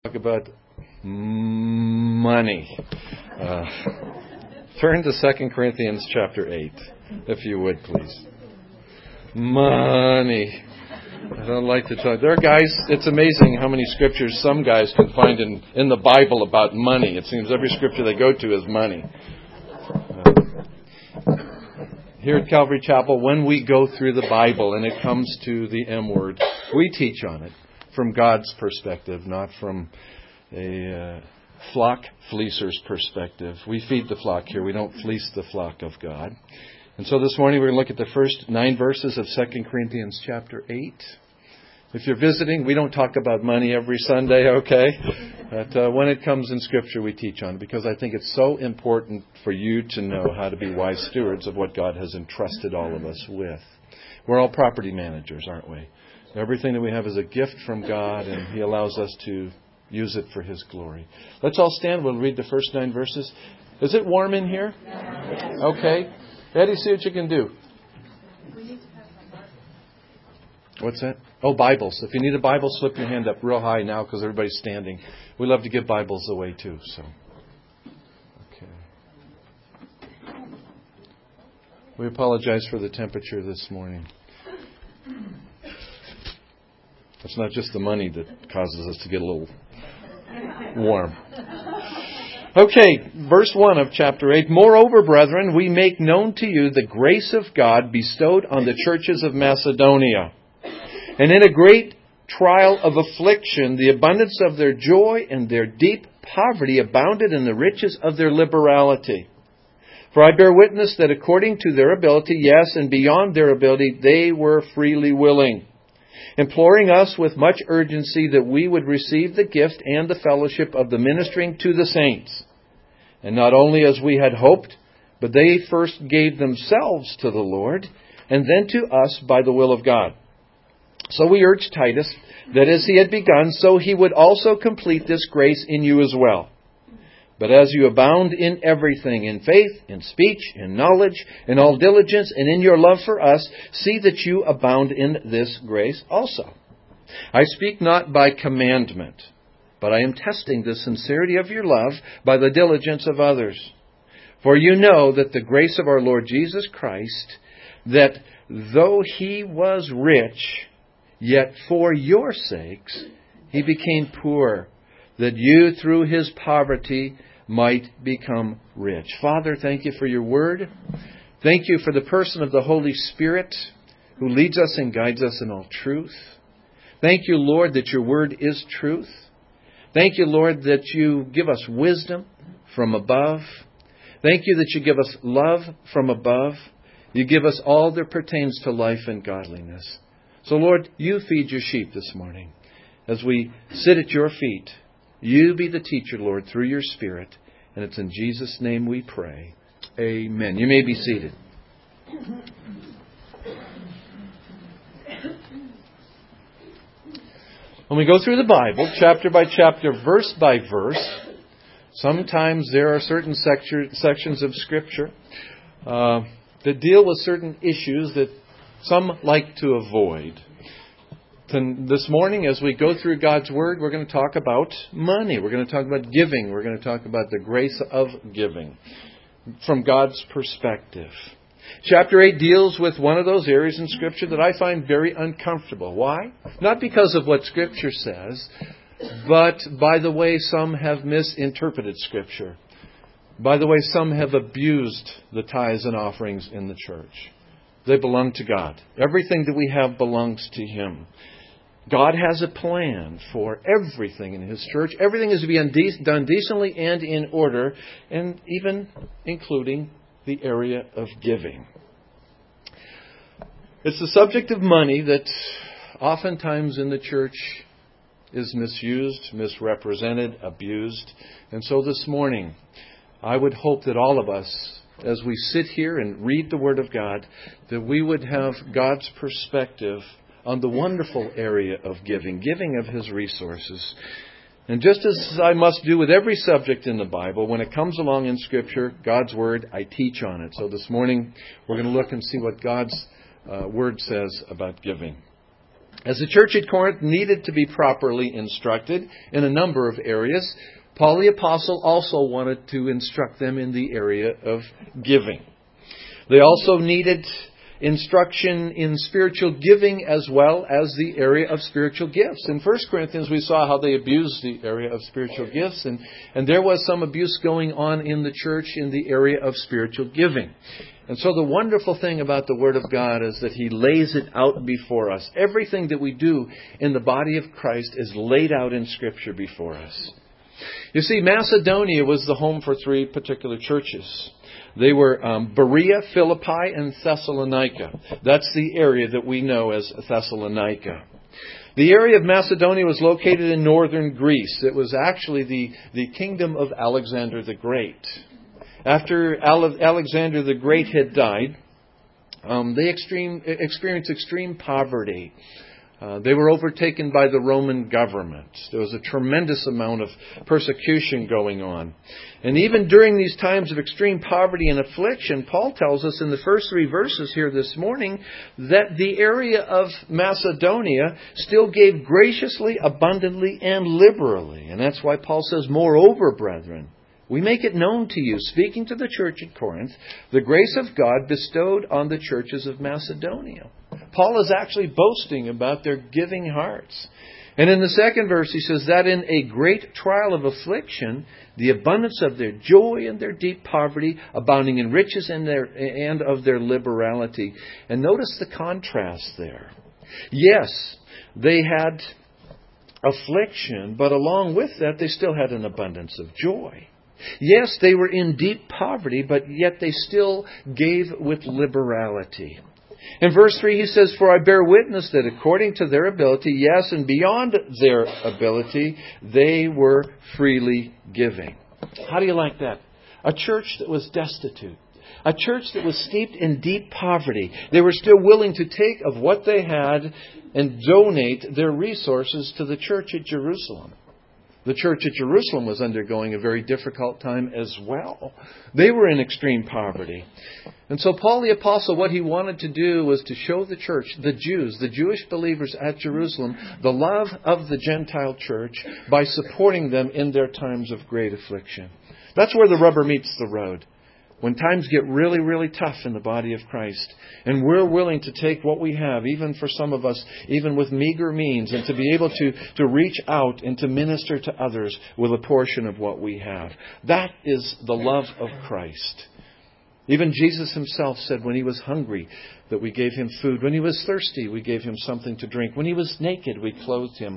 Talk about money. Turn to 2 Corinthians chapter 8, if you would, please. Money. I don't like to talk. There are guys, it's amazing how many scriptures some guys can find in the Bible about money. It seems every scripture they go to is money. Here at Calvary Chapel, when we go through the Bible and it comes to the M word, we teach on it from God's perspective, not from a flock fleecer's perspective. We feed the flock here. We don't fleece the flock of God. And so this morning we're going to look at the first 9 verses of 2 Corinthians chapter 8. If you're visiting, we don't talk about money every Sunday, okay? But when it comes in Scripture, we teach on it because I think it's so important for you to know how to be wise stewards of what God has entrusted all of us with. We're all property managers, aren't we? Everything that we have is a gift from God, and He allows us to use it for His glory. Let's all stand. We'll read the first 9 verses. Is it warm in here? Okay. Eddie, see what you can do. What's that? Oh, Bibles. If you need a Bible, slip your hand up real high now because everybody's standing. We love to give Bibles away too. So, okay. We apologize for the temperature this morning. It's not just the money that causes us to get a little warm. Okay, verse 1 of chapter 8. Moreover, brethren, we make known to you the grace of God bestowed on the churches of Macedonia. And in a great trial of affliction, the abundance of their joy and their deep poverty abounded in the riches of their liberality. For I bear witness that according to their ability, yes, and beyond their ability, they were freely willing, imploring us with much urgency that we would receive the gift and the fellowship of the ministering to the saints. And not only as we had hoped, but they first gave themselves to the Lord, and then to us by the will of God. So we urge Titus that as he had begun, so he would also complete this grace in you as well. But as you abound in everything, in faith, in speech, in knowledge, in all diligence, and in your love for us, see that you abound in this grace also. I speak not by commandment, but I am testing the sincerity of your love by the diligence of others. For you know that the grace of our Lord Jesus Christ, that though He was rich, yet for your sakes He became poor, that you through His poverty might become rich. Father, thank you for your word. Thank you for the person of the Holy Spirit who leads us and guides us in all truth. Thank you, Lord, that your word is truth. Thank you, Lord, that you give us wisdom from above. Thank you that you give us love from above. You give us all that pertains to life and godliness. So, Lord, you feed your sheep this morning. As we sit at your feet, you be the teacher, Lord, through your Spirit. And it's in Jesus' name we pray. Amen. You may be seated. When we go through the Bible, chapter by chapter, verse by verse, sometimes there are certain sections of Scripture that deal with certain issues that some like to avoid. This morning, as we go through God's Word, we're going to talk about money. We're going to talk about giving. We're going to talk about the grace of giving from God's perspective. Chapter 8 deals with one of those areas in Scripture that I find very uncomfortable. Why? Not because of what Scripture says, but by the way some have misinterpreted Scripture. By the way some have abused the tithes and offerings in the church. They belong to God. Everything that we have belongs to Him. God has a plan for everything in His church. Everything is to be done decently and in order, and even including the area of giving. It's the subject of money that oftentimes in the church is misused, misrepresented, abused. And so this morning, I would hope that all of us, as we sit here and read the Word of God, that we would have God's perspective on the wonderful area of giving of His resources. And just as I must do with every subject in the Bible, when it comes along in Scripture, God's Word, I teach on it. So this morning, we're going to look and see what God's Word says about giving. As the church at Corinth needed to be properly instructed in a number of areas, Paul the Apostle also wanted to instruct them in the area of giving. They also needed instruction in spiritual giving as well as the area of spiritual gifts. In 1 Corinthians, we saw how they abused the area of spiritual gifts, and there was some abuse going on in the church in the area of spiritual giving. And so the wonderful thing about the Word of God is that He lays it out before us. Everything that we do in the body of Christ is laid out in Scripture before us. You see, Macedonia was the home for three particular churches. They were Berea, Philippi, and Thessalonica. That's the area that we know as Thessalonica. The area of Macedonia was located in northern Greece. It was actually the kingdom of Alexander the Great. After Alexander the Great had died, they experienced extreme poverty. They were overtaken by the Roman government. There was a tremendous amount of persecution going on. And even during these times of extreme poverty and affliction, Paul tells us in the first 3 verses here this morning that the area of Macedonia still gave graciously, abundantly, and liberally. And that's why Paul says, "Moreover, brethren, we make it known to you," speaking to the church at Corinth, "the grace of God bestowed on the churches of Macedonia." Paul is actually boasting about their giving hearts. And in the second verse he says that in a great trial of affliction, the abundance of their joy and their deep poverty, abounding in riches and of their liberality. And notice the contrast there. Yes, they had affliction, but along with that they still had an abundance of joy. Yes, they were in deep poverty, but yet they still gave with liberality. In verse 3 he says, "For I bear witness that according to their ability, yes, and beyond their ability, they were freely giving." How do you like that? A church that was destitute. A church that was steeped in deep poverty. They were still willing to take of what they had and donate their resources to the church at Jerusalem. The church at Jerusalem was undergoing a very difficult time as well. They were in extreme poverty. And so Paul the Apostle, what he wanted to do was to show the church, the Jews, the Jewish believers at Jerusalem, the love of the Gentile church by supporting them in their times of great affliction. That's where the rubber meets the road. When times get really, really tough in the body of Christ, and we're willing to take what we have, even for some of us, even with meager means, and to be able to reach out and to minister to others with a portion of what we have. That is the love of Christ. Even Jesus Himself said when He was hungry that we gave Him food. When He was thirsty, we gave Him something to drink. When He was naked, we clothed Him.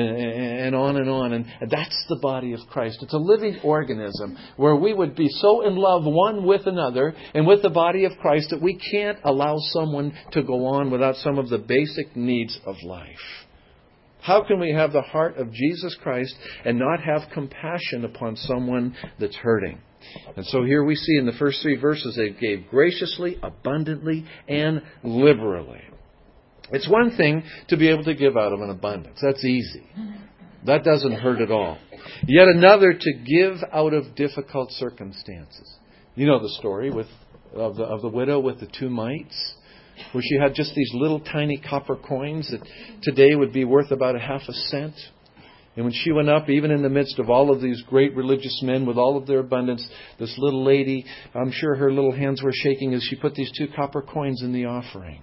And on and on. And that's the body of Christ. It's a living organism where we would be so in love one with another and with the body of Christ that we can't allow someone to go on without some of the basic needs of life. How can we have the heart of Jesus Christ and not have compassion upon someone that's hurting? And so here we see in the first 3 verses they gave graciously, abundantly, and liberally. It's one thing to be able to give out of an abundance. That's easy. That doesn't hurt at all. Yet another to give out of difficult circumstances. You know the story of the widow with the 2 mites, where she had just these little tiny copper coins that today would be worth about 1/2 cent. And when she went up, even in the midst of all of these great religious men with all of their abundance, this little lady, I'm sure her little hands were shaking as she put these 2 copper coins in the offering.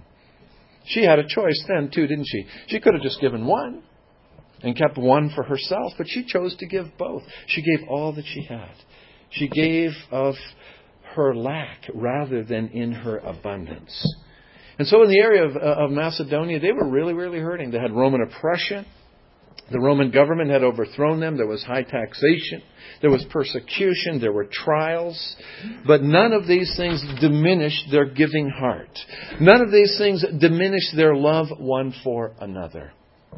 She had a choice then too, didn't she? She could have just given 1 and kept 1 for herself, but she chose to give both. She gave all that she had. She gave of her lack rather than in her abundance. And so in the area of Macedonia, they were really, really hurting. They had Roman oppression. The Roman government had overthrown them. There was high taxation. There was persecution. There were trials. But none of these things diminished their giving heart. None of these things diminished their love one for another.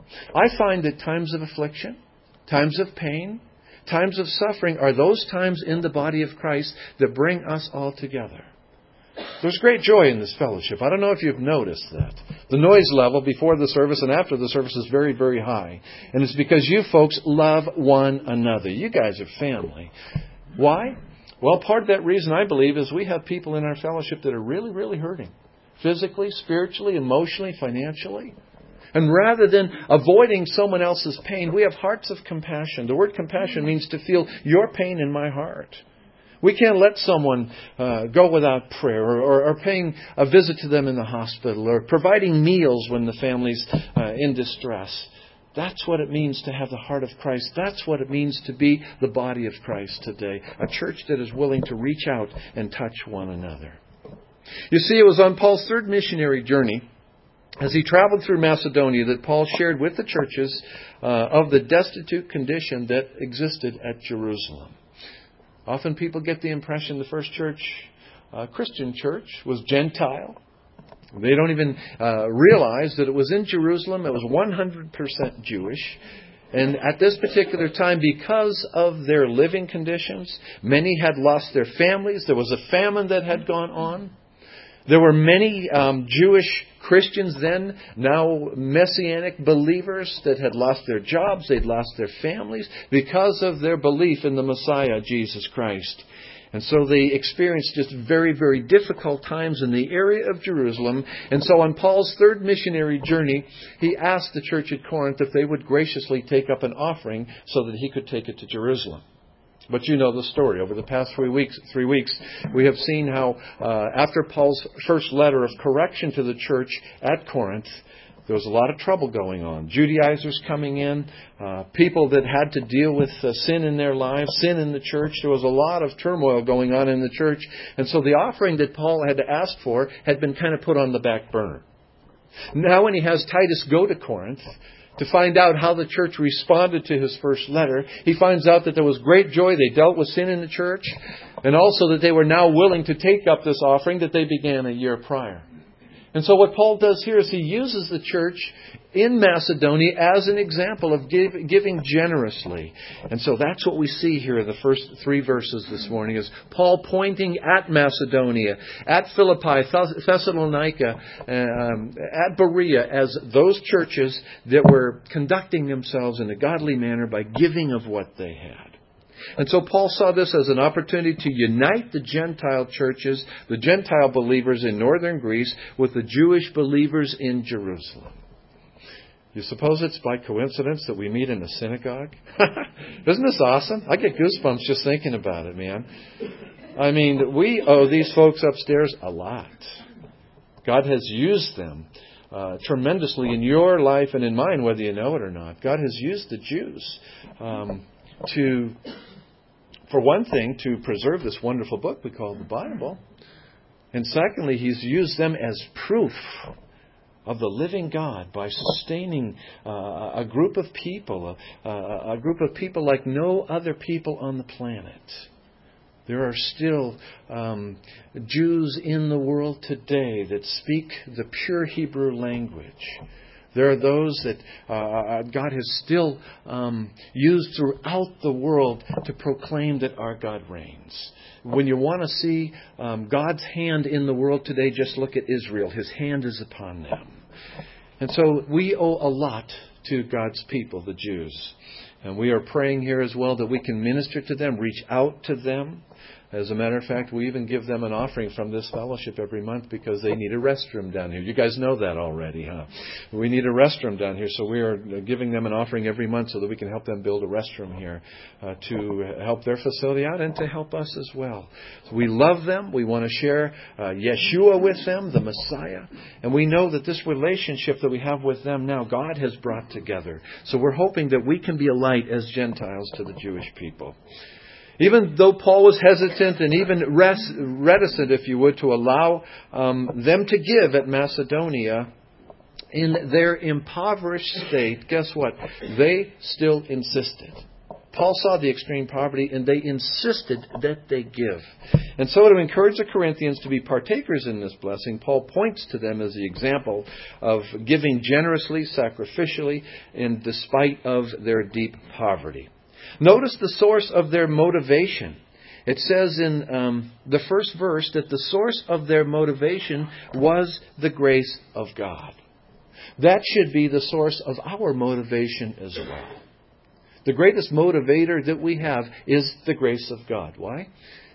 I find that times of affliction, times of pain, times of suffering are those times in the body of Christ that bring us all together. There's great joy in this fellowship. I don't know if you've noticed that. The noise level before the service and after the service is very, very high. And it's because you folks love one another. You guys are family. Why? Well, part of that reason, I believe, is we have people in our fellowship that are really, really hurting. Physically, spiritually, emotionally, financially. And rather than avoiding someone else's pain, we have hearts of compassion. The word compassion means to feel your pain in my heart. We can't let someone go without prayer or paying a visit to them in the hospital or providing meals when the family's in distress. That's what it means to have the heart of Christ. That's what it means to be the body of Christ today. A church that is willing to reach out and touch one another. You see, it was on Paul's third missionary journey, as he traveled through Macedonia, that Paul shared with the churches of the destitute condition that existed at Jerusalem. Often people get the impression the first church, Christian church, was Gentile. They don't even realize that it was in Jerusalem. It was 100% Jewish. And at this particular time, because of their living conditions, many had lost their families. There was a famine that had gone on. There were many Jewish Christians then, now Messianic believers, that had lost their jobs, they'd lost their families because of their belief in the Messiah, Jesus Christ. And so they experienced just very, very difficult times in the area of Jerusalem. And so on Paul's third missionary journey, he asked the church at Corinth if they would graciously take up an offering so that he could take it to Jerusalem. But you know the story. Over the past 3 weeks, we have seen how after Paul's first letter of correction to the church at Corinth, there was a lot of trouble going on. Judaizers coming in, people that had to deal with sin in their lives, sin in the church. There was a lot of turmoil going on in the church. And so the offering that Paul had to ask for had been kind of put on the back burner. Now when he has Titus go to Corinth to find out how the church responded to his first letter, he finds out that there was great joy. They dealt with sin in the church, and also that they were now willing to take up this offering that they began a year prior. And so what Paul does here is he uses the church in Macedonia as an example of giving generously. And so that's what we see here in the first 3 verses this morning, is Paul pointing at Macedonia, at Philippi, Thessalonica, at Berea, as those churches that were conducting themselves in a godly manner by giving of what they had. And so Paul saw this as an opportunity to unite the Gentile churches, the Gentile believers in northern Greece, with the Jewish believers in Jerusalem. You suppose it's by coincidence that we meet in a synagogue? Isn't this awesome? I get goosebumps just thinking about it, man. I mean, we owe these folks upstairs a lot. God has used them tremendously in your life and in mine, whether you know it or not. God has used the Jews for one thing, to preserve this wonderful book we call the Bible. And secondly, He's used them as proof of the living God by sustaining a group of people, a group of people like no other people on the planet. There are still Jews in the world today that speak the pure Hebrew language. There are those that God has still used throughout the world to proclaim that our God reigns. When you want to see God's hand in the world today, just look at Israel. His hand is upon them. And so we owe a lot to God's people, the Jews. And we are praying here as well that we can minister to them, reach out to them. As a matter of fact, we even give them an offering from this fellowship every month because they need a restroom down here. You guys know that already, huh? We need a restroom down here, so we are giving them an offering every month so that we can help them build a restroom here to help their facility out and to help us as well. So we love them. We want to share Yeshua with them, the Messiah. And we know that this relationship that we have with them now, God has brought together. So we're hoping that we can be a light as Gentiles to the Jewish people. Even though Paul was hesitant and even reticent, if you would, to allow them to give at Macedonia, in their impoverished state, guess what? They still insisted. Paul saw the extreme poverty and they insisted that they give. And so to encourage the Corinthians to be partakers in this blessing, Paul points to them as the example of giving generously, sacrificially, in despite of their deep poverty. Notice the source of their motivation. It says in the first verse that the source of their motivation was the grace of God. That should be the source of our motivation as well. The greatest motivator that we have is the grace of God. Why?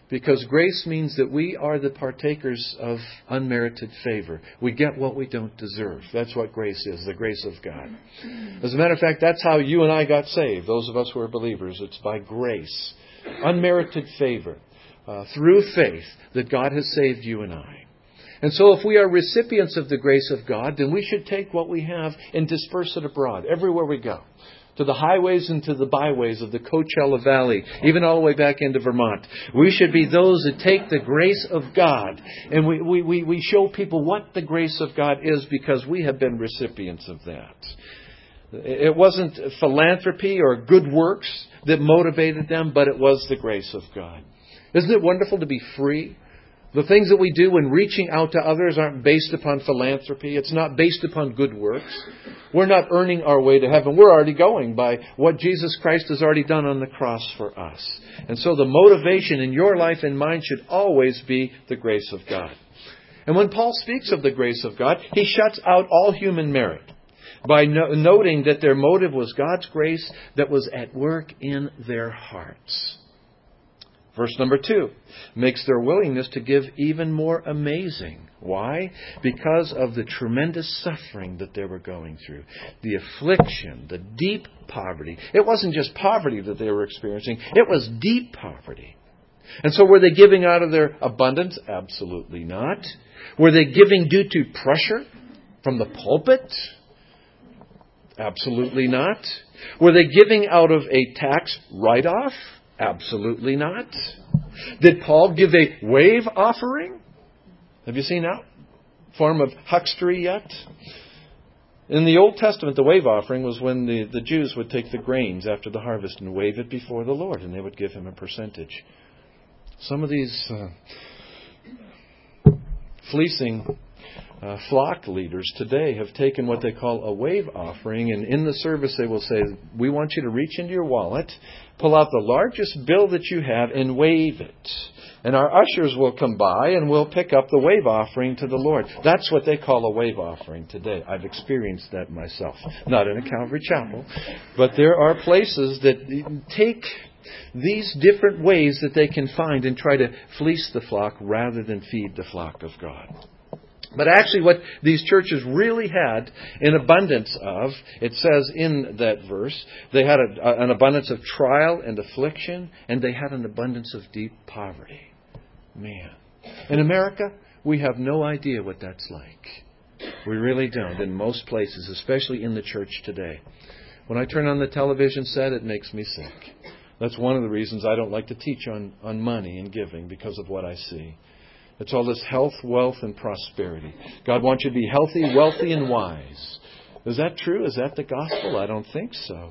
Because grace means that we are the partakers of unmerited favor. We get what we don't deserve. That's what grace is, the grace of God. As a matter of fact, that's how you and I got saved, those of us who are believers. It's by grace. Unmerited favor. Through faith that God has saved you and I. And so if we are recipients of the grace of God, then we should take what we have and disperse it abroad, everywhere we go. To the highways and to the byways of the Coachella Valley, even all the way back into Vermont. We should be those that take the grace of God and we show people what the grace of God is because we have been recipients of that. It wasn't philanthropy or good works that motivated them, but it was the grace of God. Isn't it wonderful to be free? The things that we do when reaching out to others aren't based upon philanthropy. It's not based upon good works. We're not earning our way to heaven. We're already going by what Jesus Christ has already done on the cross for us. And so the motivation in your life and mine should always be the grace of God. And when Paul speaks of the grace of God, he shuts out all human merit by noting that their motive was God's grace that was at work in their hearts. Verse number 2 makes their willingness to give even more amazing. Why? Because of the tremendous suffering that they were going through. The affliction, the deep poverty. It wasn't just poverty that they were experiencing. It was deep poverty. And so were they giving out of their abundance? Absolutely not. Were they giving due to pressure from the pulpit? Absolutely not. Were they giving out of a tax write-off? Absolutely not. Did Paul give a wave offering? Have you seen that form of huckstery yet? In the Old Testament, the wave offering was when the Jews would take the grains after the harvest and wave it before the Lord, and they would give Him a percentage. Some of these fleecing flock leaders today have taken what they call a wave offering, and in the service they will say, we want you to reach into your wallet, pull out the largest bill that you have, and wave it. And our ushers will come by and we'll pick up the wave offering to the Lord. That's what they call a wave offering today. I've experienced that myself. Not in a Calvary chapel. But there are places that take these different ways that they can find and try to fleece the flock rather than feed the flock of God. But actually what these churches really had an abundance of, it says in that verse, they had an abundance of trial and affliction, and they had an abundance of deep poverty. Man. In America, we have no idea what that's like. We really don't in most places, especially in the church today. When I turn on the television set, it makes me sick. That's one of the reasons I don't like to teach on money and giving, because of what I see. It's all this health, wealth, and prosperity. God wants you to be healthy, wealthy, and wise. Is that true? Is that the gospel? I don't think so.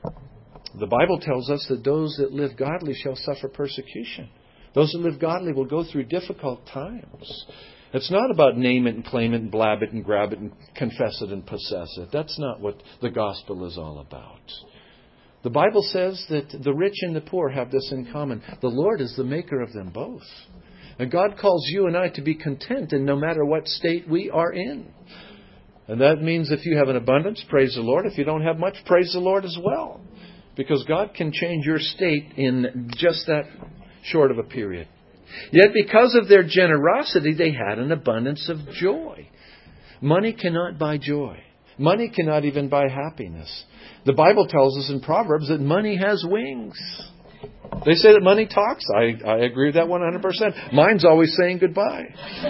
The Bible tells us that those that live godly shall suffer persecution. Those that live godly will go through difficult times. It's not about name it and claim it and blab it and grab it and confess it and possess it. That's not what the gospel is all about. The Bible says that the rich and the poor have this in common. The Lord is the maker of them both. And God calls you and I to be content in no matter what state we are in. And that means if you have an abundance, praise the Lord. If you don't have much, praise the Lord as well. Because God can change your state in just that short of a period. Yet because of their generosity, they had an abundance of joy. Money cannot buy joy. Money cannot even buy happiness. The Bible tells us in Proverbs that money has wings. They say that money talks. I agree with that 100%. Mine's always saying goodbye.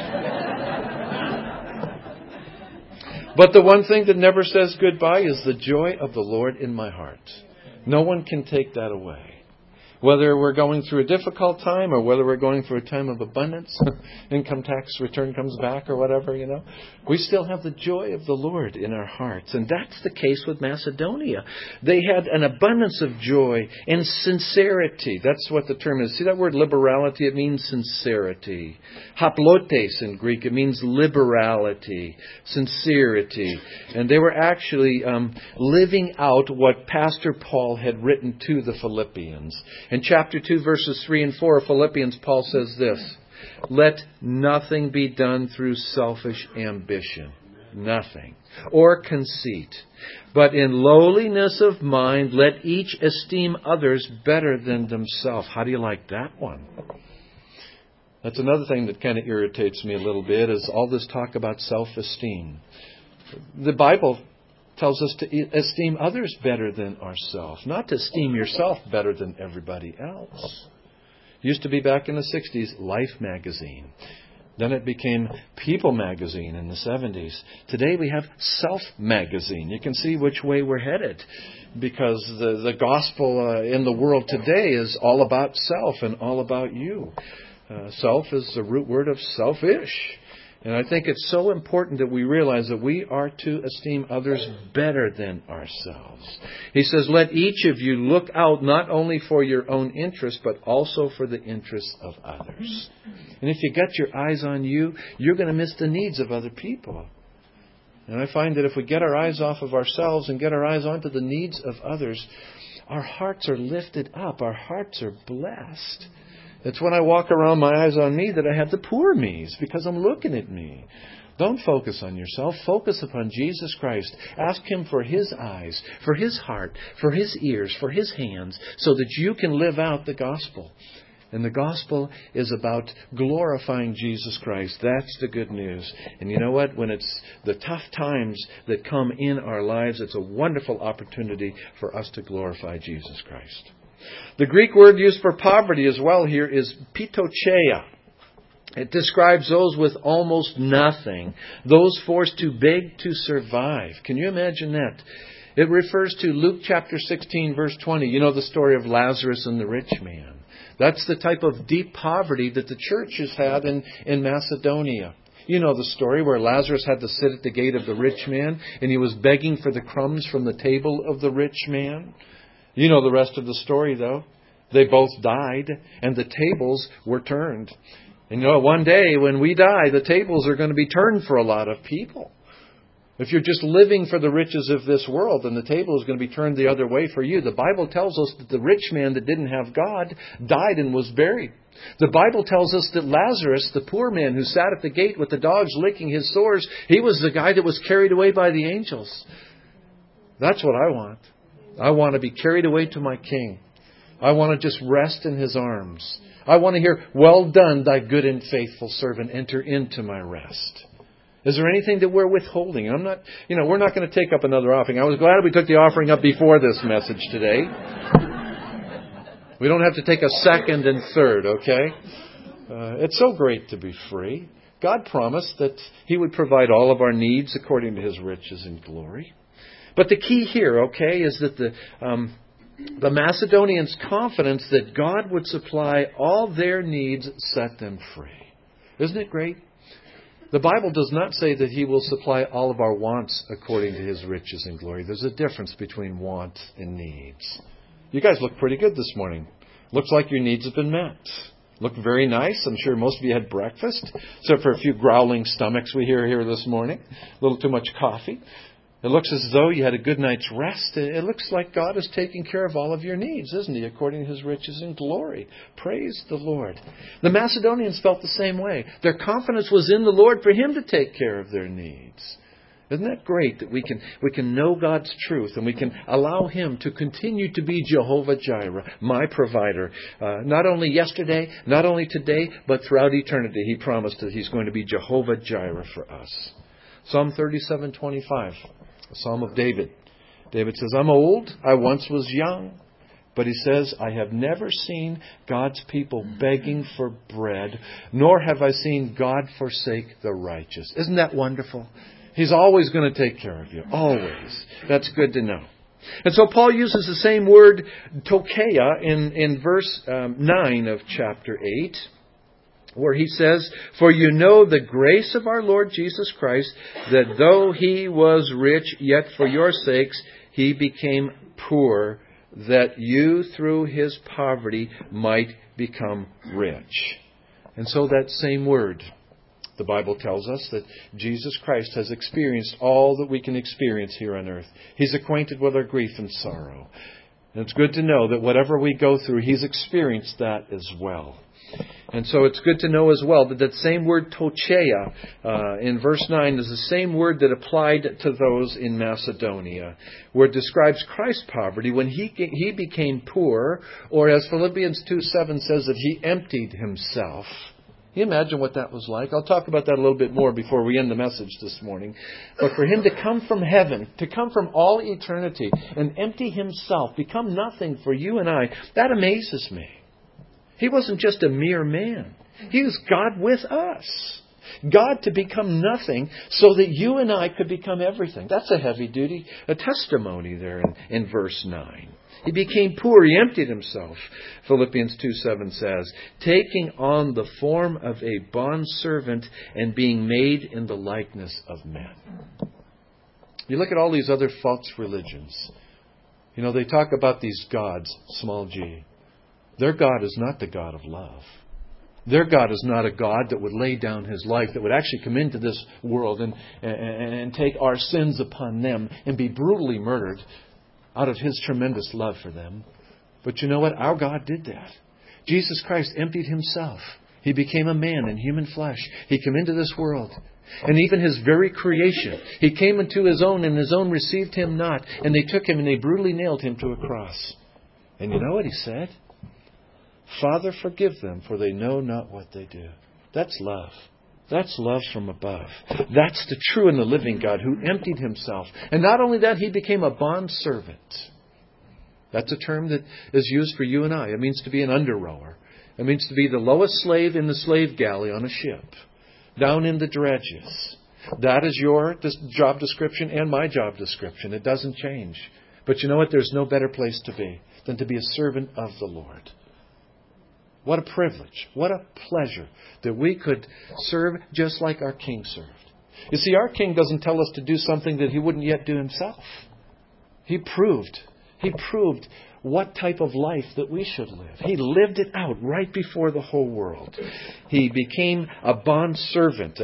But the one thing that never says goodbye is the joy of the Lord in my heart. No one can take that away. Whether we're going through a difficult time or whether we're going through a time of abundance, income tax return comes back or whatever, we still have the joy of the Lord in our hearts. And that's the case with Macedonia. They had an abundance of joy and sincerity. That's what the term is. See that word liberality? It means sincerity. Haplotes in Greek. It means liberality, sincerity. And they were actually living out what Pastor Paul had written to the Philippians. In chapter 2, verses 3 and 4 of Philippians, Paul says this: let nothing be done through selfish ambition, nothing, or conceit, but in lowliness of mind, let each esteem others better than themselves. How do you like that one? That's another thing that kind of irritates me a little bit, is all this talk about self-esteem. The Bible tells us to esteem others better than ourselves, not to esteem yourself better than everybody else. It used to be back in the 60s, Life magazine. Then it became People magazine in the 70s. Today we have Self magazine. You can see which way we're headed, because the gospel in the world today is all about self and all about you. Self is the root word of selfish. And I think it's so important that we realize that we are to esteem others better than ourselves. He says, let each of you look out not only for your own interest, but also for the interests of others. And if you got your eyes on you, you're going to miss the needs of other people. And I find that if we get our eyes off of ourselves and get our eyes onto the needs of others, our hearts are lifted up. Our hearts are blessed. It's when I walk around my eyes on me that I have the poor me's, because I'm looking at me. Don't focus on yourself. Focus upon Jesus Christ. Ask Him for His eyes, for His heart, for His ears, for His hands, so that you can live out the gospel. And the gospel is about glorifying Jesus Christ. That's the good news. And you know what? When it's the tough times that come in our lives, it's a wonderful opportunity for us to glorify Jesus Christ. The Greek word used for poverty as well here is pitocheia. It describes those with almost nothing, those forced to beg to survive. Can you imagine that? It refers to Luke chapter 16, verse 20. You know the story of Lazarus and the rich man. That's the type of deep poverty that the church has had in Macedonia. You know the story where Lazarus had to sit at the gate of the rich man, and he was begging for the crumbs from the table of the rich man. You know the rest of the story, though. They both died, and the tables were turned. And you know, one day when we die, the tables are going to be turned for a lot of people. If you're just living for the riches of this world, then the table is going to be turned the other way for you. The Bible tells us that the rich man that didn't have God died and was buried. The Bible tells us that Lazarus, the poor man who sat at the gate with the dogs licking his sores, he was the guy that was carried away by the angels. That's what I want. I want to be carried away to my King. I want to just rest in His arms. I want to hear, well done, thy good and faithful servant, enter into my rest. Is there anything that we're withholding? We're not going to take up another offering. I was glad we took the offering up before this message today. We don't have to take a second and third, okay? It's so great to be free. God promised that He would provide all of our needs according to His riches and glory. But the key here, okay, is that the Macedonians' confidence that God would supply all their needs set them free. Isn't it great? The Bible does not say that He will supply all of our wants according to His riches and glory. There's a difference between want and needs. You guys look pretty good this morning. Looks like your needs have been met. Look very nice. I'm sure most of you had breakfast, except for a few growling stomachs we hear here this morning. A little too much coffee. It looks as though you had a good night's rest. It looks like God is taking care of all of your needs, isn't He, according to His riches and glory. Praise the Lord. The Macedonians felt the same way. Their confidence was in the Lord for Him to take care of their needs. Isn't that great that we can know God's truth and we can allow Him to continue to be Jehovah Jireh, my provider. Not only yesterday, not only today, but throughout eternity. He promised that He's going to be Jehovah Jireh for us. Psalm 37:25. A psalm of David. David says, I'm old, I once was young. But he says, I have never seen God's people begging for bread, nor have I seen God forsake the righteous. Isn't that wonderful? He's always going to take care of you. Always. That's good to know. And so Paul uses the same word, tokeia, in verse 9 of chapter 8. Where he says, for you know the grace of our Lord Jesus Christ, that though He was rich, yet for your sakes He became poor, that you through His poverty might become rich. And so that same word, the Bible tells us that Jesus Christ has experienced all that we can experience here on earth. He's acquainted with our grief and sorrow. And it's good to know that whatever we go through, He's experienced that as well. And so it's good to know as well that that same word tocheia in verse 9 is the same word that applied to those in Macedonia, where it describes Christ's poverty when He became poor, or as Philippians 2:7 says that He emptied Himself. you imagine what that was like? I'll talk about that a little bit more before we end the message this morning. But for Him to come from heaven, to come from all eternity and empty Himself, become nothing for you and I, that amazes me. He wasn't just a mere man. He was God with us. God to become nothing so that you and I could become everything. That's a heavy duty, a testimony there in verse 9. He became poor. He emptied Himself. Philippians 2:7 says, taking on the form of a bondservant and being made in the likeness of men. You look at all these other false religions. You know, they talk about these gods, small g. Their God is not the God of love. Their God is not a God that would lay down His life, that would actually come into this world and take our sins upon them and be brutally murdered out of His tremendous love for them. But you know what? Our God did that. Jesus Christ emptied Himself. He became a man in human flesh. He came into this world. And even His very creation. He came into His own, and His own received Him not. And they took Him and they brutally nailed Him to a cross. And you know what He said? Father, forgive them, for they know not what they do. That's love. That's love from above. That's the true and the living God who emptied Himself. And not only that, He became a bondservant. That's a term that is used for you and I. It means to be an under-rower. It means to be the lowest slave in the slave galley on a ship. Down in the dredges. That is your job description and my job description. It doesn't change. But you know what? There's no better place to be than to be a servant of the Lord. What a privilege. What a pleasure that we could serve just like our King served. You see, our King doesn't tell us to do something that He wouldn't yet do Himself. He proved what type of life that we should live. He lived it out right before the whole world. He became a bondservant,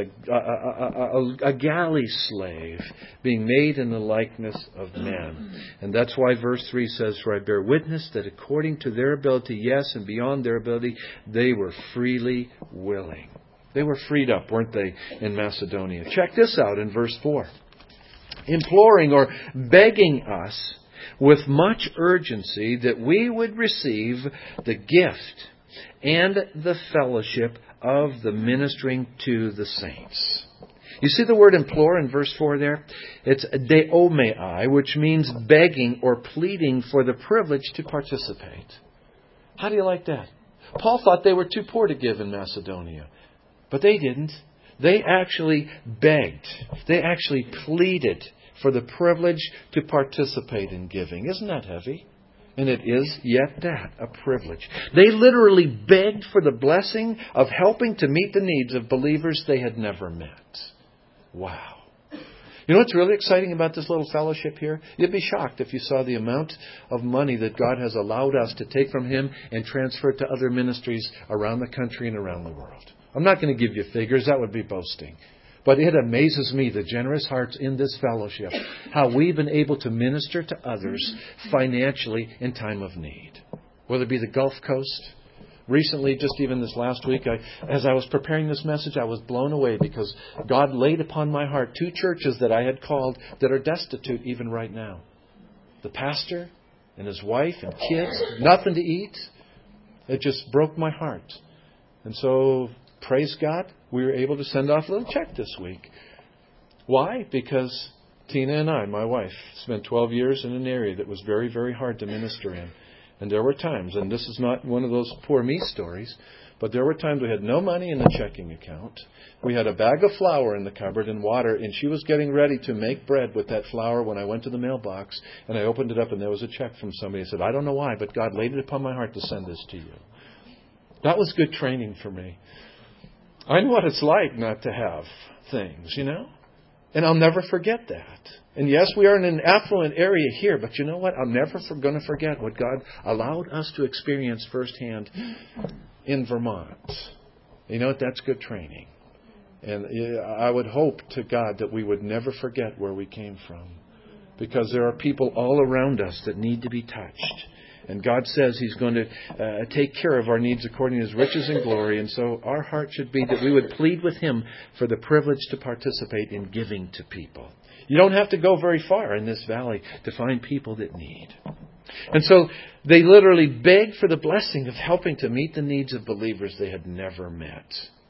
a galley slave, being made in the likeness of men. And that's why verse 3 says, for I bear witness that according to their ability, yes, and beyond their ability, they were freely willing. They were freed up, weren't they, in Macedonia? Check this out in verse 4. Imploring or begging us with much urgency that we would receive the gift and the fellowship of the ministering to the saints. You see the word implore in verse 4 there? It's deomai, which means begging or pleading for the privilege to participate. How do you like that? Paul thought they were too poor to give in Macedonia, but they didn't. They actually begged. They actually pleaded for the privilege to participate in giving. Isn't that heavy? And it is yet that, a privilege. They literally begged for the blessing of helping to meet the needs of believers they had never met. Wow. You know what's really exciting about this little fellowship here? You'd be shocked if you saw the amount of money that God has allowed us to take from Him and transfer it to other ministries around the country and around the world. I'm not going to give you figures. That would be boasting. But it amazes me, the generous hearts in this fellowship, how we've been able to minister to others financially in time of need. Whether it be the Gulf Coast. Recently, just even this last week, as I was preparing this message, I was blown away because God laid upon my heart 2 churches that I had called that are destitute even right now. The pastor and his wife and kids, nothing to eat. It just broke my heart. And so, praise God, we were able to send off a little check this week. Why? Because Tina and I, my wife, spent 12 years in an area that was very, very hard to minister in. And there were times, and this is not one of those poor me stories, but there were times we had no money in the checking account. We had a bag of flour in the cupboard and water, and she was getting ready to make bread with that flour when I went to the mailbox, and I opened it up, and there was a check from somebody. I said, I don't know why, but God laid it upon my heart to send this to you. That was good training for me. I know what it's like not to have things, you know? And I'll never forget that. And yes, we are in an affluent area here, but you know what? I'm never going to forget what God allowed us to experience firsthand in Vermont. You know what? That's good training. And I would hope to God that we would never forget where we came from. Because there are people all around us that need to be touched. And God says He's going to take care of our needs according to His riches and glory. And so our heart should be that we would plead with Him for the privilege to participate in giving to people. You don't have to go very far in this valley to find people that need. And so they literally begged for the blessing of helping to meet the needs of believers they had never met.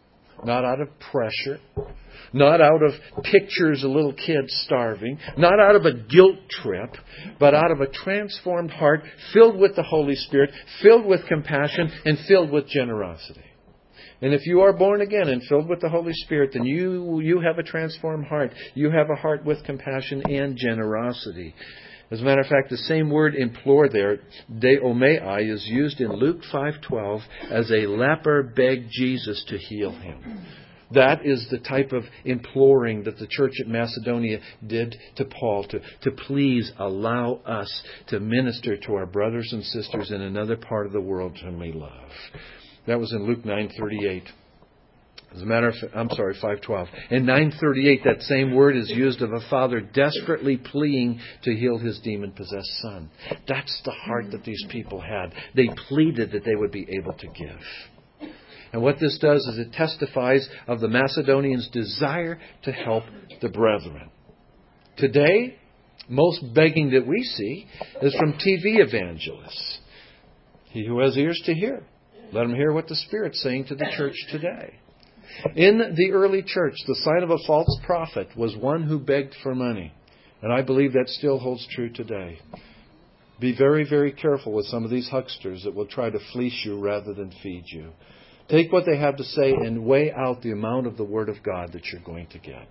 not out of pressure, not out of pictures of little kids starving, not out of a guilt trip, but out of a transformed heart filled with the Holy Spirit, filled with compassion, and filled with generosity. And if you are born again and filled with the Holy Spirit, then you have a transformed heart. You have a heart with compassion and generosity. As a matter of fact, the same word implore there, deomai, is used in Luke 5:12 as a leper begged Jesus to heal him. That is the type of imploring that the church at Macedonia did to Paul, to please allow us to minister to our brothers and sisters in another part of the world whom we love. That was in Luke 9:38. As a matter of fact, 5:12. In 9:38, that same word is used of a father desperately pleading to heal his demon-possessed son. That's the heart that these people had. They pleaded that they would be able to give. And what this does is it testifies of the Macedonians' desire to help the brethren. Today, most begging that we see is from TV evangelists. He who has ears to hear, let him hear what the Spirit's saying to the church today. In the early church, the sign of a false prophet was one who begged for money. And I believe that still holds true today. Be very, very careful with some of these hucksters that will try to fleece you rather than feed you. Take what they have to say and weigh out the amount of the Word of God that you're going to get.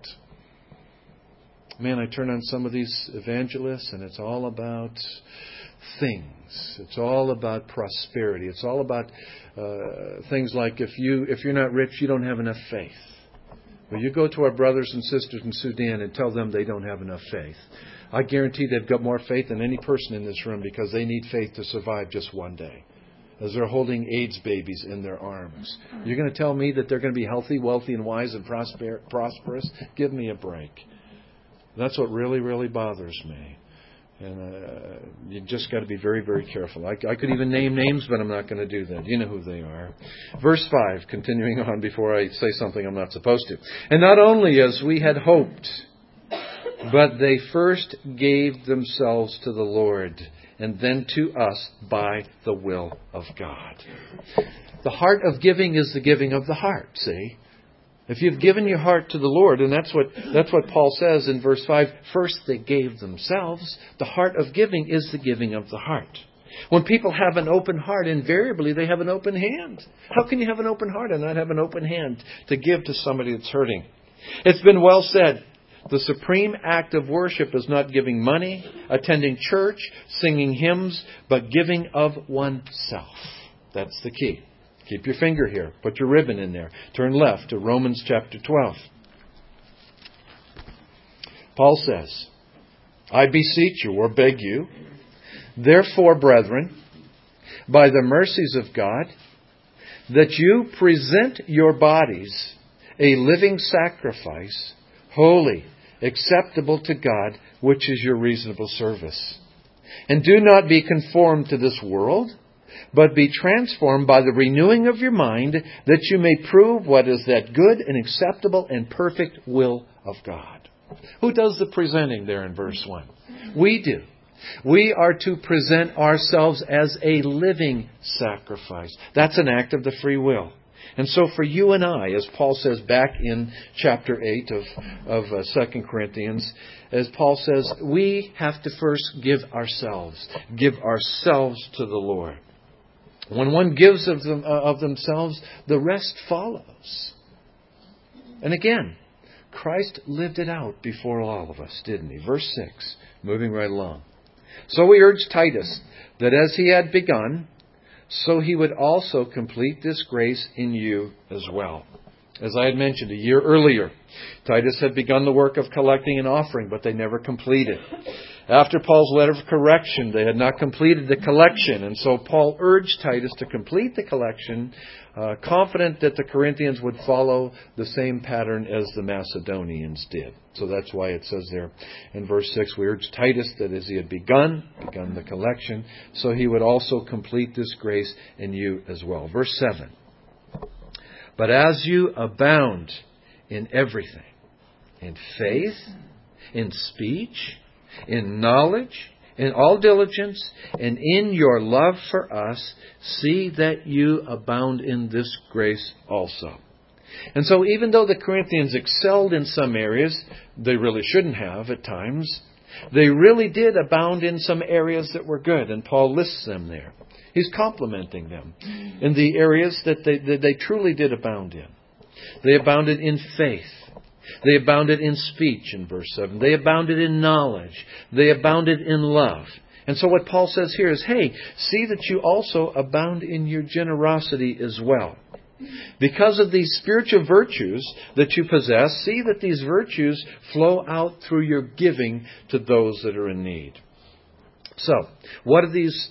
Man, I turn on some of these evangelists and it's all about things. It's all about prosperity. It's all about things like if you're not rich, you don't have enough faith. Well, you go to our brothers and sisters in Sudan and tell them they don't have enough faith. I guarantee they've got more faith than any person in this room because they need faith to survive just one day. As they're holding AIDS babies in their arms. You're going to tell me that they're going to be healthy, wealthy, and wise and prosperous? Give me a break. That's what really, really bothers me. And you just got to be very, very careful. I could even name names, but I'm not going to do that. You know who they are. Verse 5, continuing on before I say something I'm not supposed to. And not only as we had hoped, but they first gave themselves to the Lord, and then to us by the will of God. The heart of giving is the giving of the heart, see? If you've given your heart to the Lord, and that's what Paul says in verse 5, first they gave themselves. The heart of giving is the giving of the heart. When people have an open heart, invariably they have an open hand. How can you have an open heart and not have an open hand to give to somebody that's hurting? It's been well said, the supreme act of worship is not giving money, attending church, singing hymns, but giving of oneself. That's the key. Keep your finger here. Put your ribbon in there. Turn left to Romans chapter 12. Paul says, I beseech you, or beg you, therefore, brethren, by the mercies of God, that you present your bodies a living sacrifice, holy, acceptable to God, which is your reasonable service. And do not be conformed to this world, but be transformed by the renewing of your mind, that you may prove what is that good and acceptable and perfect will of God. Who does the presenting there in verse 1? We do. We are to present ourselves as a living sacrifice. That's an act of the free will. And so for you and I, as Paul says back in chapter 8 of 2 Corinthians, as Paul says, we have to first give ourselves to the Lord. When one gives of themselves, the rest follows. And again, Christ lived it out before all of us, didn't he? Verse 6, moving right along. So we urge Titus that as he had begun, so he would also complete this grace in you as well. As I had mentioned a year earlier, Titus had begun the work of collecting an offering, but they never completed. After Paul's letter of correction, they had not completed the collection, and so Paul urged Titus to complete the collection, confident that the Corinthians would follow the same pattern as the Macedonians did. So that's why it says there in verse 6, we urge Titus that as he had begun the collection, so he would also complete this grace in you as well. Verse 7, but as you abound in everything, in faith, in speech, in knowledge, in all diligence, and in your love for us, see that you abound in this grace also. And so even though the Corinthians excelled in some areas, they really shouldn't have at times, they really did abound in some areas that were good. And Paul lists them there. He's complimenting them in the areas that they truly did abound in. They abounded in faith. They abounded in speech in verse 7. They abounded in knowledge. They abounded in love. And so what Paul says here is, hey, see that you also abound in your generosity as well. Because of these spiritual virtues that you possess, see that these virtues flow out through your giving to those that are in need. So, what do these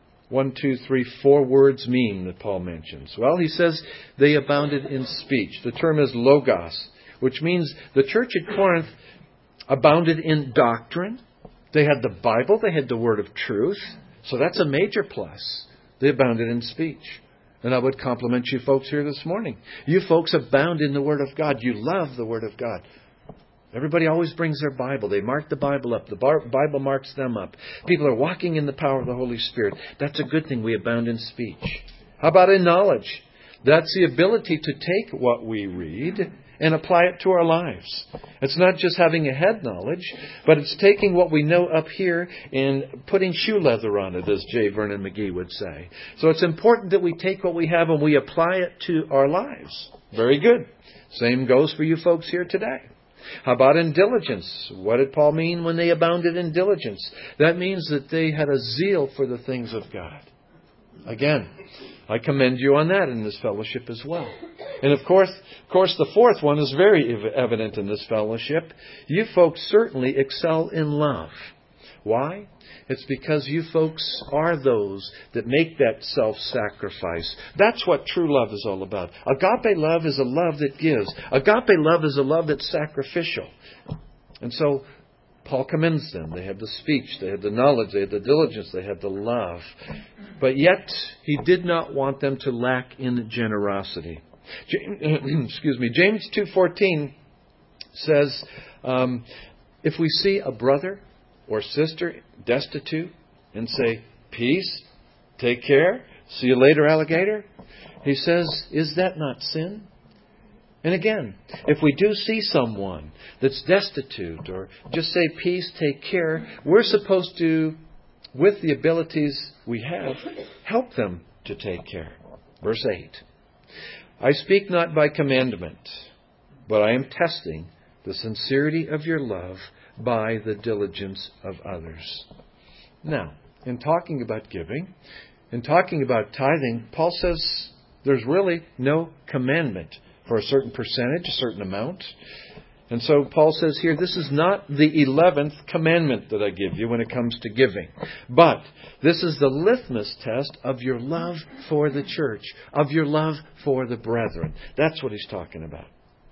4 words mean that Paul mentions? Well, he says they abounded in speech. The term is logos, which means the church at Corinth abounded in doctrine. They had the Bible. They had the word of truth. So that's a major plus. They abounded in speech. And I would compliment you folks here this morning. You folks abound in the Word of God. You love the Word of God. Everybody always brings their Bible. They mark the Bible up. The Bible marks them up. People are walking in the power of the Holy Spirit. That's a good thing. We abound in speech. How about in knowledge? That's the ability to take what we read and apply it to our lives. It's not just having a head knowledge, but it's taking what we know up here and putting shoe leather on it, as J. Vernon McGee would say. So it's important that we take what we have and we apply it to our lives. Very good. Same goes for you folks here today. How about in diligence? What did Paul mean when they abounded in diligence? That means that they had a zeal for the things of God. Again, I commend you on that in this fellowship as well. And of course, the fourth one is very evident in this fellowship. You folks certainly excel in love. Why? It's because you folks are those that make that self-sacrifice. That's what true love is all about. Agape love is a love that gives. Agape love is a love that's sacrificial. And so Paul commends them. They had the speech, they had the knowledge, they had the diligence, they had the love. But yet, he did not want them to lack in generosity. James 2:14 says, if we see a brother or sister destitute and say, peace, take care, see you later, alligator, he says, is that not sin? And again, if we do see someone that's destitute or just say, peace, take care, we're supposed to, with the abilities we have, help them to take care. Verse 8. I speak not by commandment, but I am testing the sincerity of your love by the diligence of others. Now, in talking about giving, in talking about tithing, Paul says there's really no commandment for a certain percentage, a certain amount. And so Paul says here, this is not the 11th commandment that I give you when it comes to giving. But this is the litmus test of your love for the church, of your love for the brethren. That's what he's talking about.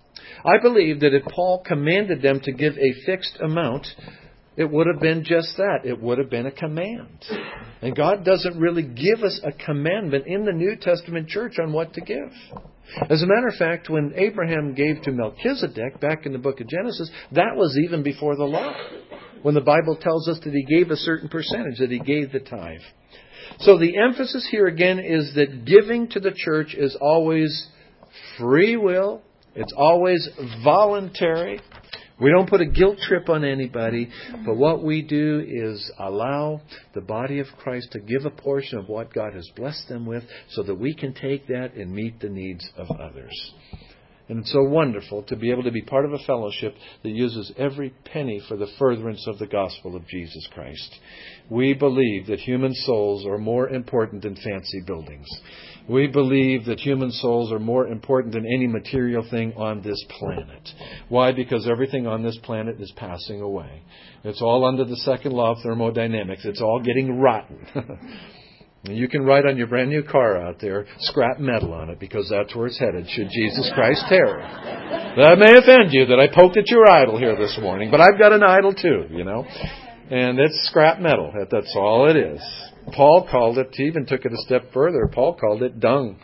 I believe that if Paul commanded them to give a fixed amount, it would have been just that. It would have been a command. And God doesn't really give us a commandment in the New Testament church on what to give. As a matter of fact, when Abraham gave to Melchizedek back in the book of Genesis, that was even before the law. When the Bible tells us that he gave a certain percentage, that he gave the tithe. So the emphasis here again is that giving to the church is always free will. It's always voluntary. We don't put a guilt trip on anybody, but what we do is allow the body of Christ to give a portion of what God has blessed them with so that we can take that and meet the needs of others. And it's so wonderful to be able to be part of a fellowship that uses every penny for the furtherance of the gospel of Jesus Christ. We believe that human souls are more important than fancy buildings. We believe that human souls are more important than any material thing on this planet. Why? Because everything on this planet is passing away. It's all under the second law of thermodynamics. It's all getting rotten. You can write on your brand new car out there, scrap metal on it, because that's where it's headed, should Jesus Christ tarry. That may offend you that I poked at your idol here this morning, but I've got an idol too, you know. And it's scrap metal. That's all it is. Paul called it, he even took it a step further, Paul called it dung.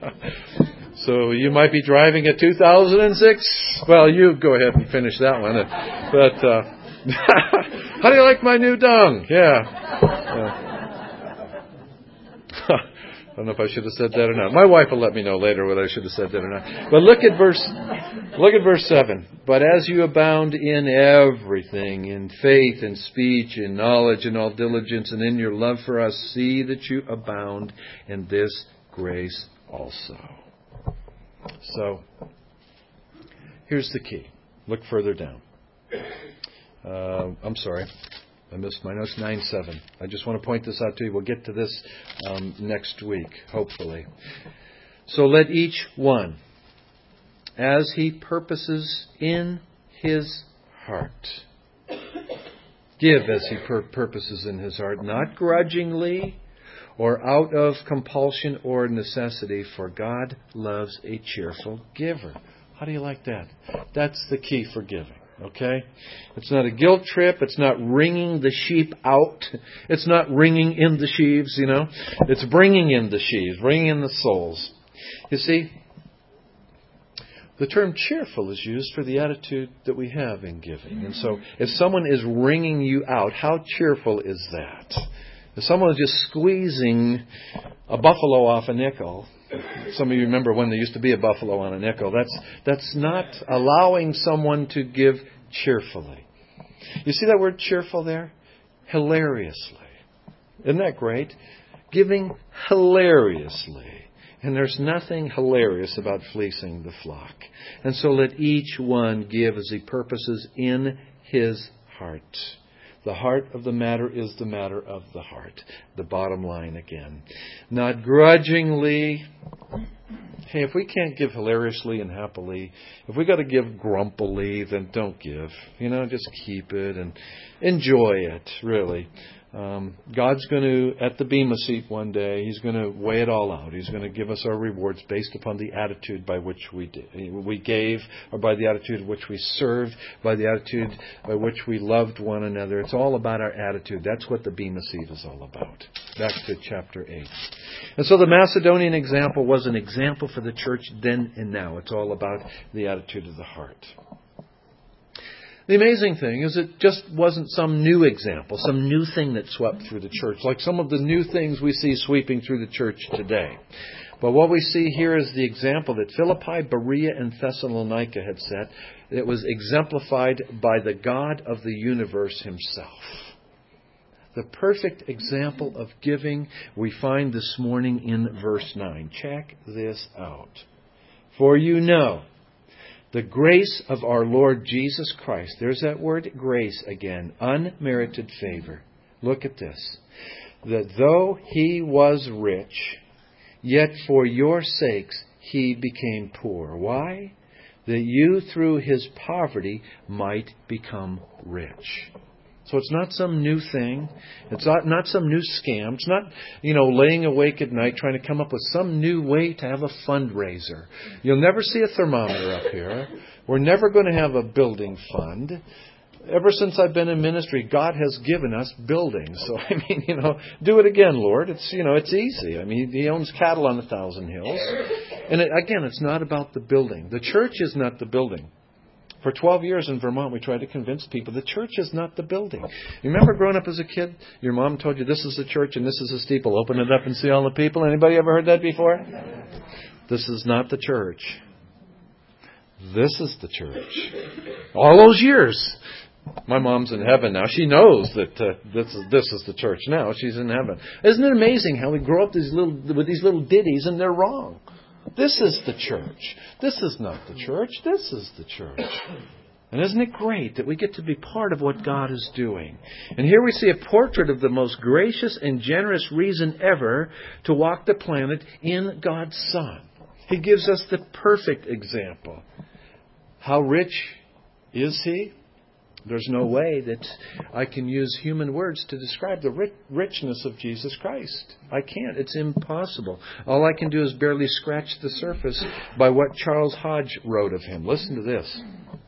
So you might be driving a 2006. Well, you go ahead and finish that one. But how do you like my new dung? Yeah. don't know if I should have said that or not. My wife will let me know later whether I should have said that or not. But look at verse 7. But as you abound in everything, in faith and speech, in knowledge and all diligence, and in your love for us, see that you abound in this grace also. So, here's the key. Look further down. I'm sorry. I missed my notes. 9:7. I just want to point this out to you. We'll get to this next week, hopefully. So let each one, as he purposes in his heart, give as he purposes in his heart, not grudgingly or out of compulsion or necessity, for God loves a cheerful giver. How do you like that? That's the key for giving. Okay? It's not a guilt trip. It's not wringing the sheep out. It's not wringing in the sheaves, It's bringing in the sheaves, bringing in the souls. You see, the term cheerful is used for the attitude that we have in giving. And so if someone is wringing you out, how cheerful is that? If someone is just squeezing a buffalo off a nickel, some of you remember when there used to be a buffalo on a nickel, that's not allowing someone to give cheerfully. You see that word cheerful there? Hilariously. Isn't that great? Giving hilariously. And there's nothing hilarious about fleecing the flock. And so let each one give as he purposes in his heart. The heart of the matter is the matter of the heart. The bottom line again. Not grudgingly. Hey, if we can't give hilariously and happily, if we got to give grumpily, then don't give. Just keep it and enjoy it, really. God's going to, at the Bema seat one day, He's going to weigh it all out. He's going to give us our rewards based upon the attitude by which we gave, or by the attitude which we served, by the attitude by which we loved one another. It's all about our attitude. That's what the Bema seat is all about. Back to chapter 8. And so the Macedonian example was an example for the church then and now. It's all about the attitude of the heart. The amazing thing is it just wasn't some new example, some new thing that swept through the church, like some of the new things we see sweeping through the church today. But what we see here is the example that Philippi, Berea, and Thessalonica had set. It was exemplified by the God of the universe Himself. The perfect example of giving we find this morning in verse 9. Check this out. For you know the grace of our Lord Jesus Christ. There's that word grace again. Unmerited favor. Look at this. That though He was rich, yet for your sakes He became poor. Why? That you through His poverty might become rich. So it's not some new thing. It's not some new scam. It's not, laying awake at night trying to come up with some new way to have a fundraiser. You'll never see a thermometer up here. We're never going to have a building fund. Ever since I've been in ministry, God has given us buildings. So, do it again, Lord. It's easy. He owns cattle on 1,000 hills. And it's not about the building. The church is not the building. For 12 years in Vermont, we tried to convince people the church is not the building. You remember growing up as a kid? Your mom told you this is the church and this is a steeple. Open it up and see all the people. Anybody ever heard that before? This is not the church. This is the church. All those years. My mom's in heaven now. She knows that this is the church now. She's in heaven. Isn't it amazing how we grow up with these little ditties and they're wrong? This is the church. This is not the church. This is the church. And isn't it great that we get to be part of what God is doing? And here we see a portrait of the most gracious and generous reason ever to walk the planet in God's Son. He gives us the perfect example. How rich is He? There's no way that I can use human words to describe the richness of Jesus Christ. I can't. It's impossible. All I can do is barely scratch the surface by what Charles Hodge wrote of Him. Listen to this.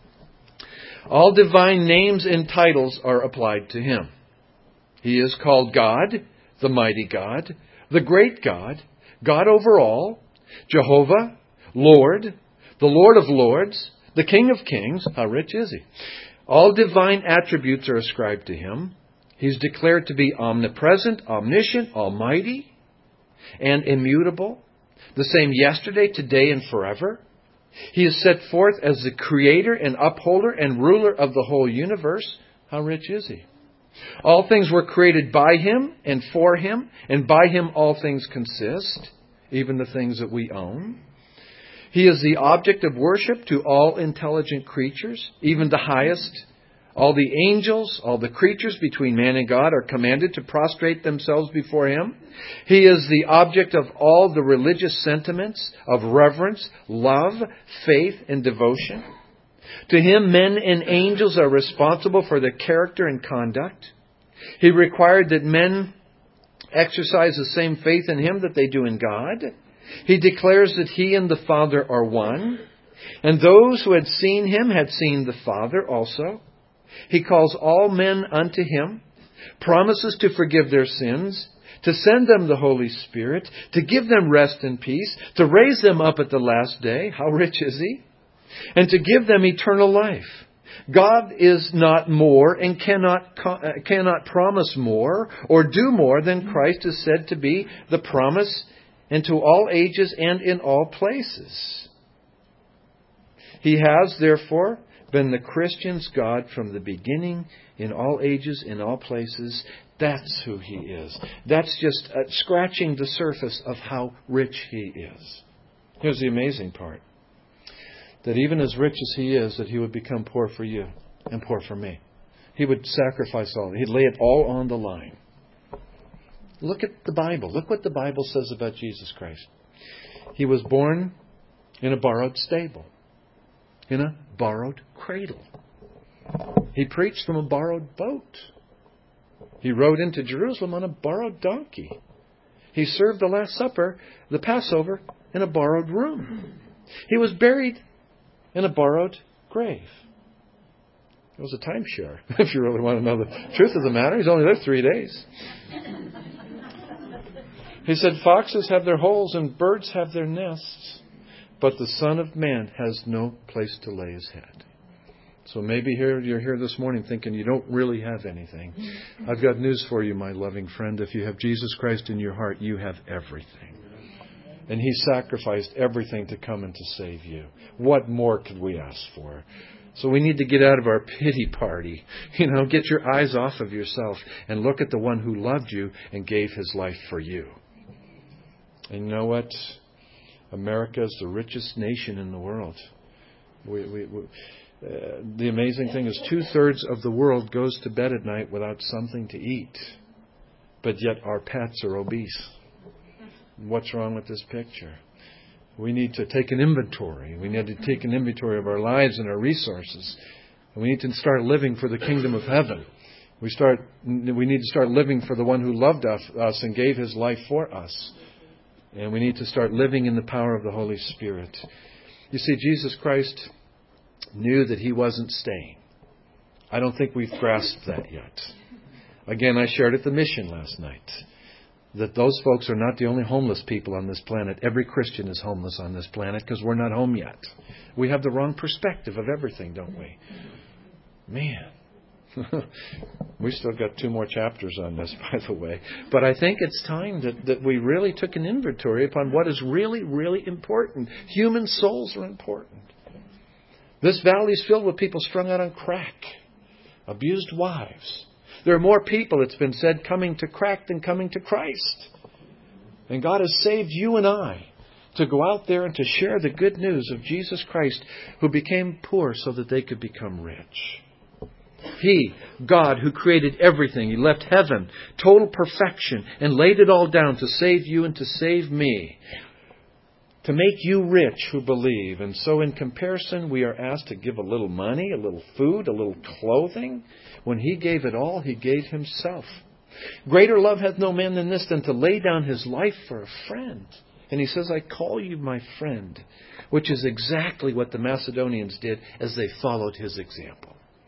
All divine names and titles are applied to Him. He is called God, the mighty God, the great God, God over all, Jehovah, Lord, the Lord of lords, the King of kings. How rich is He? All divine attributes are ascribed to Him. He's declared to be omnipresent, omniscient, almighty. and immutable, the same yesterday, today, and forever. He is set forth as the creator and upholder and ruler of the whole universe. How rich is He? All things were created by Him and for Him, and by Him all things consist, even the things that we own. He is the object of worship to all intelligent creatures, even the highest. All the angels, all the creatures between man and God are commanded to prostrate themselves before Him. He is the object of all the religious sentiments of reverence, love, faith, and devotion. To Him, men and angels are responsible for their character and conduct. He required that men exercise the same faith in Him that they do in God. He declares that He and the Father are one. And those who had seen Him had seen the Father also. He calls all men unto Him, promises to forgive their sins, to send them the Holy Spirit, to give them rest and peace, to raise them up at the last day. How rich is He? And to give them eternal life. God is not more and cannot promise more or do more than Christ is said to be the promise into all ages and in all places. He has, therefore, been the Christian's God from the beginning, in all ages, in all places. That's who He is. That's just scratching the surface of how rich He is. Here's the amazing part. That even as rich as He is, that He would become poor for you and poor for me. He would sacrifice all. He'd lay it all on the line. Look at the Bible. Look what the Bible says about Jesus Christ. He was born in a borrowed stable, in a borrowed cradle. He preached from a borrowed boat. He rode into Jerusalem on a borrowed donkey. He served the Last Supper, the Passover, in a borrowed room. He was buried in a borrowed grave. It was a timeshare, if you really want to know the truth of the matter. He's only there 3 days. He said, foxes have their holes and birds have their nests, but the Son of Man has no place to lay His head. So maybe you're here this morning thinking you don't really have anything. I've got news for you, my loving friend. If you have Jesus Christ in your heart, you have everything. And He sacrificed everything to come and to save you. What more could we ask for? So we need to get out of our pity party. Get your eyes off of yourself and look at the one who loved you and gave His life for you. And you know what? America is the richest nation in the world. The amazing thing is 2/3 of the world goes to bed at night without something to eat. But yet our pets are obese. What's wrong with this picture? We need to take an inventory. We need to take an inventory of our lives and our resources. And we need to start living for the kingdom of heaven. We need to start living for the one who loved us and gave His life for us. And we need to start living in the power of the Holy Spirit. You see, Jesus Christ knew that He wasn't staying. I don't think we've grasped that yet. Again, I shared at the mission last night that those folks are not the only homeless people on this planet. Every Christian is homeless on this planet because we're not home yet. We have the wrong perspective of everything, don't we? Man. We still got 2 more chapters on this, by the way. But I think it's time that we really took an inventory upon what is really, really important. Human souls are important. This valley is filled with people strung out on crack, abused wives. There are more people, it's been said, coming to crack than coming to Christ. And God has saved you and I to go out there and to share the good news of Jesus Christ, who became poor so that they could become rich. He, God, who created everything, He left heaven, total perfection, and laid it all down to save you and to save me, to make you rich who believe. And so in comparison, we are asked to give a little money, a little food, a little clothing. When He gave it all, He gave Himself. Greater love hath no man than this, than to lay down his life for a friend. And He says, I call you my friend, which is exactly what the Macedonians did as they followed His example.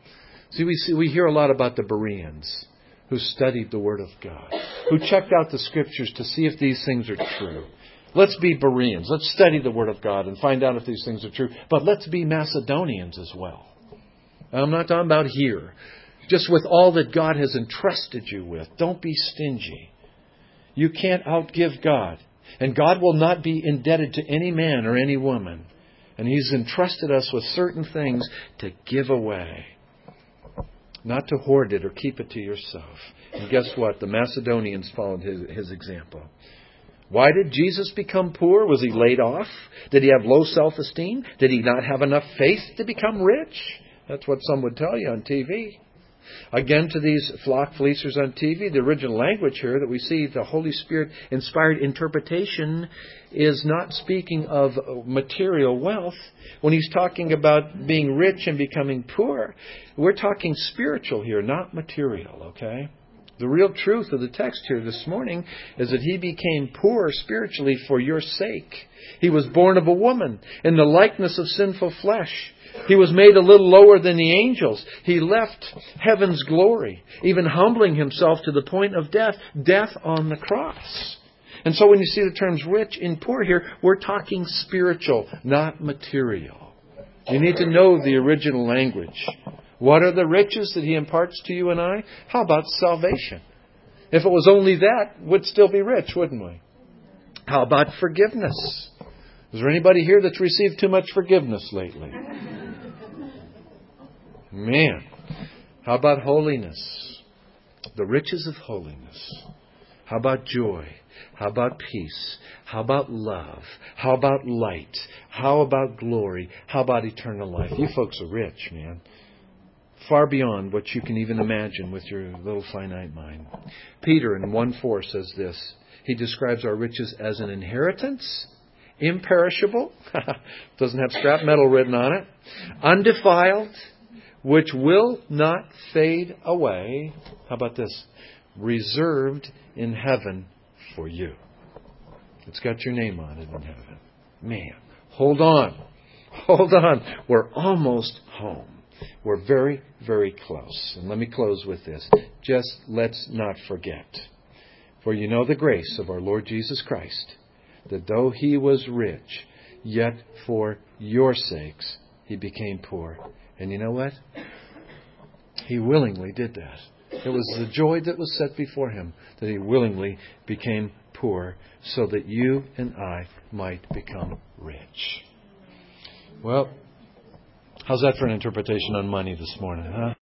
We hear a lot about the Bereans who studied the Word of God, who checked out the Scriptures to see if these things are true. Let's be Bereans. Let's study the Word of God and find out if these things are true. But let's be Macedonians as well. I'm not talking about here. Just with all that God has entrusted you with. Don't be stingy. You can't outgive God. And God will not be indebted to any man or any woman. And He's entrusted us with certain things to give away. Not to hoard it or keep it to yourself. And guess what? The Macedonians followed his example. Why did Jesus become poor? Was He laid off? Did He have low self-esteem? Did He not have enough faith to become rich? That's what some would tell you on TV. Again, to these flock fleecers on TV, the original language here that we see, the Holy Spirit inspired interpretation, is not speaking of material wealth. When He's talking about being rich and becoming poor, we're talking spiritual here, not material, okay? The real truth of the text here this morning is that He became poor spiritually for your sake. He was born of a woman in the likeness of sinful flesh. He was made a little lower than the angels. He left heaven's glory, even humbling Himself to the point of death on the cross. And so when you see the terms rich and poor here, we're talking spiritual, not material. You need to know the original language. What are the riches that He imparts to you and I? How about salvation? If it was only that, we'd still be rich, wouldn't we? How about forgiveness? Is there anybody here that's received too much forgiveness lately? Man. How about holiness? The riches of holiness. How about joy? How about peace? How about love? How about light? How about glory? How about eternal life? You folks are rich, man. Far beyond what you can even imagine with your little finite mind. Peter in 1:4 says this. He describes our riches as an inheritance, imperishable, doesn't have scrap metal written on it, undefiled, which will not fade away. How about this? Reserved in heaven for you. It's got your name on it in heaven. Man, hold on. Hold on. We're almost home. We're very, very close. And let me close with this. Just let's not forget. For you know the grace of our Lord Jesus Christ, that though He was rich, yet for your sakes He became poor. And you know what? He willingly did that. It was the joy that was set before Him that He willingly became poor so that you and I might become rich. Well, how's that for an interpretation on money this morning, huh?